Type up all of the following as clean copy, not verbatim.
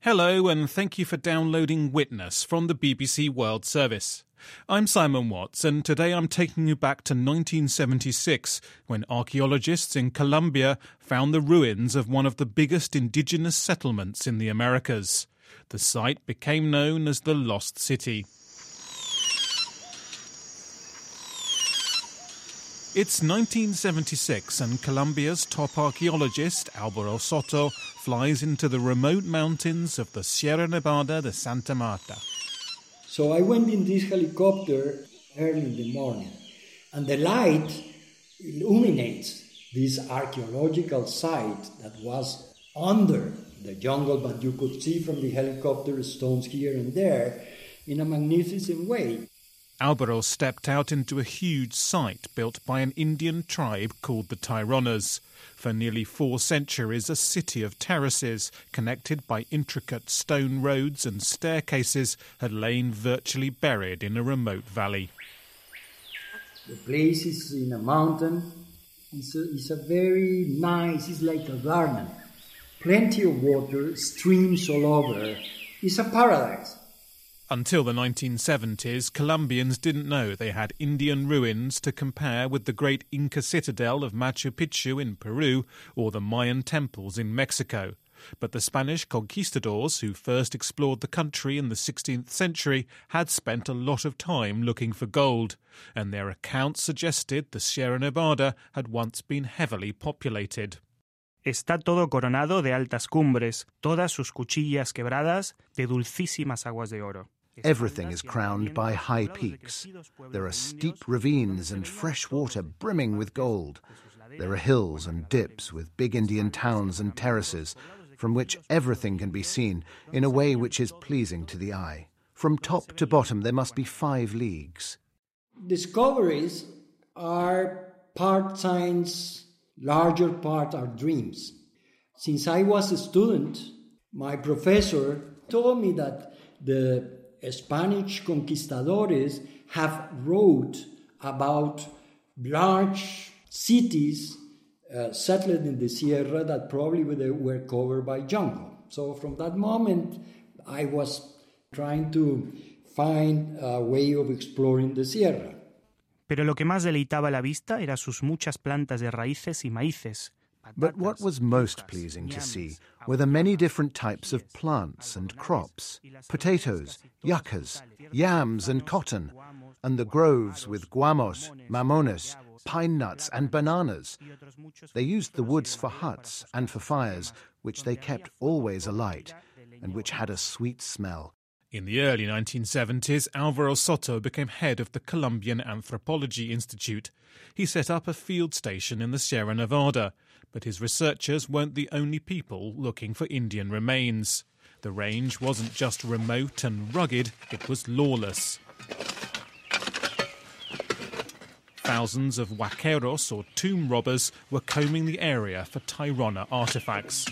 Hello and thank you for downloading Witness from the BBC World Service. I'm Simon Watts and today I'm taking you back to 1976 when archaeologists in Colombia found the ruins of one of the biggest indigenous settlements in the Americas. The site became known as the Lost City. It's 1976 and Colombia's top archaeologist, Alvaro Soto, flies into the remote mountains of the Sierra Nevada de Santa Marta. So I went in this helicopter early in the morning, and the light illuminates this archaeological site that was under the jungle, but you could see from the helicopter stones here and there in a magnificent way. Alvaro stepped out into a huge site built by an Indian tribe called the Taironas. For nearly 4 centuries, a city of terraces, connected by intricate stone roads and staircases, had lain virtually buried in a remote valley. The place is in a mountain. It's a very nice, it's like a garden. Plenty of water, streams all over. It's a paradise. Until the 1970s, Colombians didn't know they had Indian ruins to compare with the great Inca citadel of Machu Picchu in Peru or the Mayan temples in Mexico. But the Spanish conquistadors who first explored the country in the 16th century had spent a lot of time looking for gold, and their accounts suggested the Sierra Nevada had once been heavily populated. Está todo coronado de altas cumbres, todas sus cuchillas quebradas de dulcísimas aguas de oro. Everything is crowned by high peaks. There are steep ravines and fresh water brimming with gold. There are hills and dips with big Indian towns and terraces, from which everything can be seen in a way which is pleasing to the eye. From top to bottom there must be 5 leagues. Discoveries are part science, larger part are dreams. Since I was a student, my professor told me that the Spanish conquistadores have wrote about large cities settled in the Sierra that probably were covered by jungle. So from that moment, I was trying to find a way of exploring the Sierra. Pero lo que más deleitaba la vista eran sus muchas plantas de raíces y maíces. But what was most pleasing to see were the many different types of plants and crops, potatoes, yuccas, yams and cotton, and the groves with guamos, mamones, pine nuts and bananas. They used the woods for huts and for fires, which they kept always alight, and which had a sweet smell. In the early 1970s, Alvaro Soto became head of the Colombian Anthropology Institute. He set up a field station in the Sierra Nevada, but his researchers weren't the only people looking for Indian remains. The range wasn't just remote and rugged, it was lawless. Thousands of huaqueros, or tomb robbers, were combing the area for Tairona artefacts.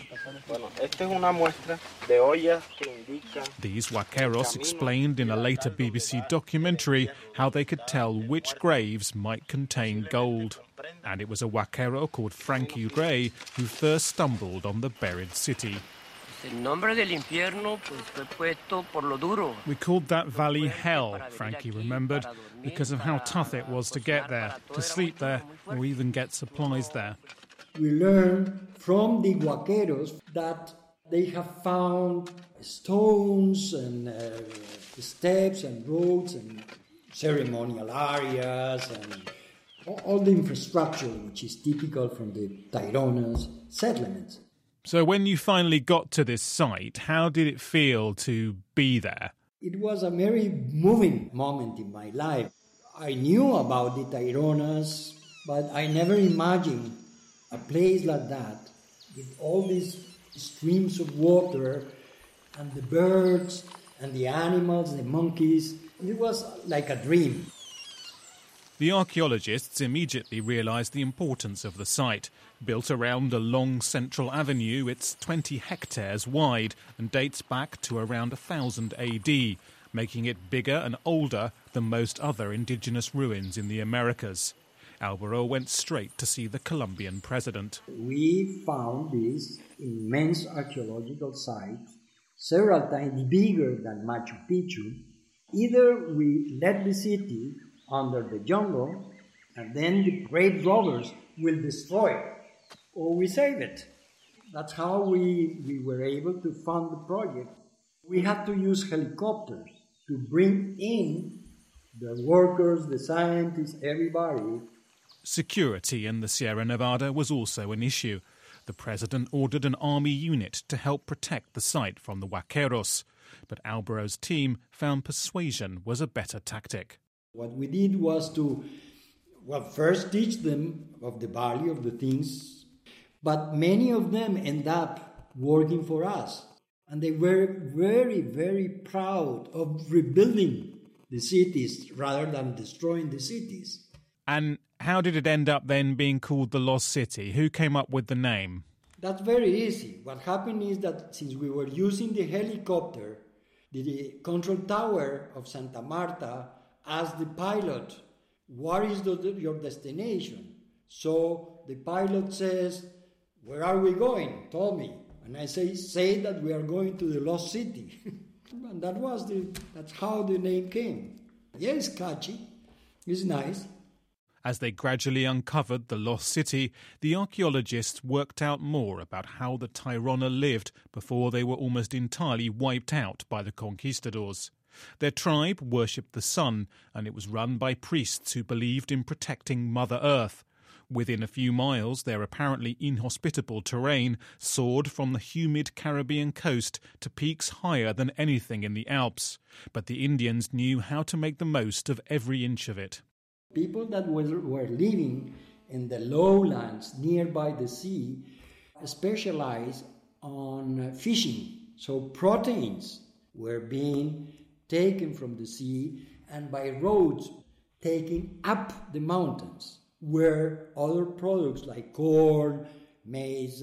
These huaqueros explained in a later BBC documentary how they could tell which graves might contain gold. And it was a huaquero called Frankie Ray who first stumbled on the buried city. We called that valley Hell, Frankie remembered, because of how tough it was to get there, to sleep there, or even get supplies there. We learned from the huaqueros that they have found stones and steps and roads and ceremonial areas and all the infrastructure which is typical from the Taironas settlements. So when you finally got to this site, how did it feel to be there? It was a very moving moment in my life. I knew about the Taironas, but I never imagined a place like that with all these streams of water and the birds and the animals, the monkeys. It was like a dream. The archaeologists immediately realised the importance of the site. Built around a long central avenue, it's 20 hectares wide and dates back to around 1000 AD, making it bigger and older than most other indigenous ruins in the Americas. Alvaro went straight to see the Colombian president. We found this immense archaeological site several times bigger than Machu Picchu. Either we let the city under the jungle, and then the great robbers will destroy it, or we save it. That's how we were able to fund the project. We had to use helicopters to bring in the workers, the scientists, everybody. Security in the Sierra Nevada was also an issue. The president ordered an army unit to help protect the site from the Huaqueros, but Alvaro's team found persuasion was a better tactic. What we did was to, first teach them of the value of the things, but many of them end up working for us. And they were very, very proud of rebuilding the cities rather than destroying the cities. And how did it end up then being called the Lost City? Who came up with the name? That's very easy. What happened is that since we were using the helicopter, the control tower of Santa Marta asked the pilot, "What is your destination?" So the pilot says, "Where are we going? Tell me." And I say that we are going to the Lost City. And that's how the name came. Yeah, it's catchy. It's nice. As they gradually uncovered the Lost City, the archaeologists worked out more about how the Tairona lived before they were almost entirely wiped out by the conquistadors. Their tribe worshipped the sun, and it was run by priests who believed in protecting Mother Earth. Within a few miles, their apparently inhospitable terrain soared from the humid Caribbean coast to peaks higher than anything in the Alps. But the Indians knew how to make the most of every inch of it. People that were living in the lowlands nearby the sea specialized on fishing. So proteins were being taken from the sea and by roads taken up the mountains, where other products like corn, maize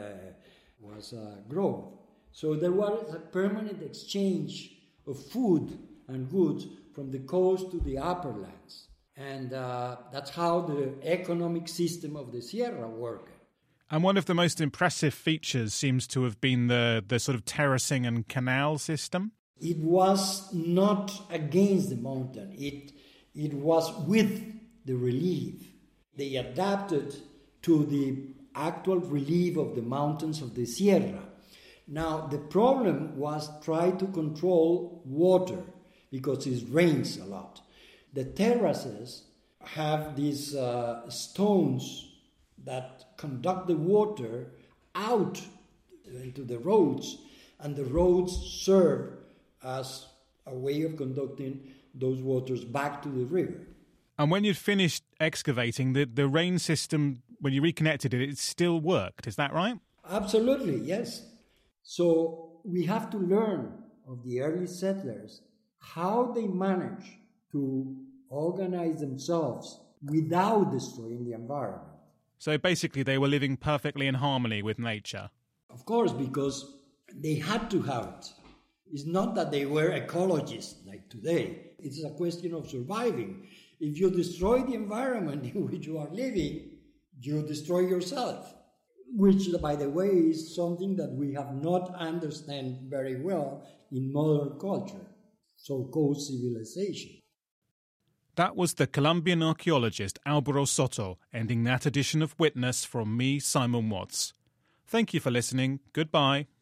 was grown. So there was a permanent exchange of food and goods from the coast to the upper lands. And that's how the economic system of the Sierra worked. And one of the most impressive features seems to have been the sort of terracing and canal system. It was not against the mountain. It was with the relief. They adapted to the actual relief of the mountains of the Sierra. Now, the problem was try to control water because it rains a lot. The terraces have these stones that conduct the water out into the roads, and the roads serve as a way of conducting those waters back to the river. And when you'd finished excavating, the rain system, when you reconnected it still worked, is that right? Absolutely, yes. So we have to learn of the early settlers how they managed to organize themselves without destroying the environment. So basically they were living perfectly in harmony with nature. Of course, because they had to have it. It's not that they were ecologists like today. It's a question of surviving. If you destroy the environment in which you are living, you destroy yourself, which, by the way, is something that we have not understand very well in modern culture, so-called civilization. That was the Colombian archaeologist Álvaro Soto, ending that edition of Witness from me, Simon Watts. Thank you for listening. Goodbye.